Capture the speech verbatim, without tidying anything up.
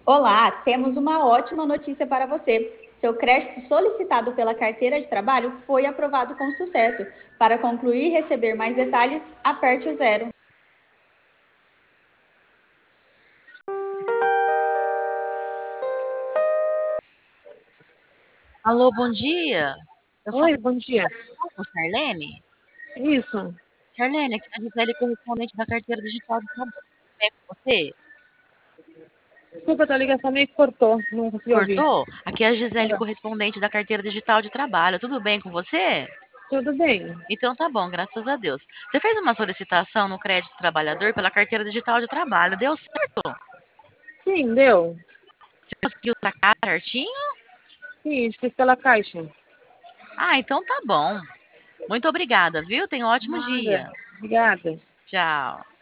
Olá, temos uma ótima notícia para você. Seu crédito solicitado pela carteira de trabalho foi aprovado com sucesso. Para concluir e receber mais detalhes, aperte o zero. Alô, bom dia. Eu falo Oi, bom dia. com a Charlene. Isso. Charlene, aqui é a Gisele, correspondente da carteira digital do trabalho. Tudo bem com você? Desculpa, a ligação meio que cortou, não consegui ouvir. Cortou? Aqui é a Gisele, Agora, correspondente da carteira digital de trabalho. Tudo bem com você? tudo bem? Então tá bom, graças a Deus. Você fez uma solicitação no crédito trabalhador pela carteira digital de trabalho. Deu certo? Sim, deu. Você conseguiu sacar certinho? Sim, fiz pela caixa. Ah, então tá bom. Muito obrigada, viu? Tenha um ótimo Nada. dia. Obrigada. Tchau.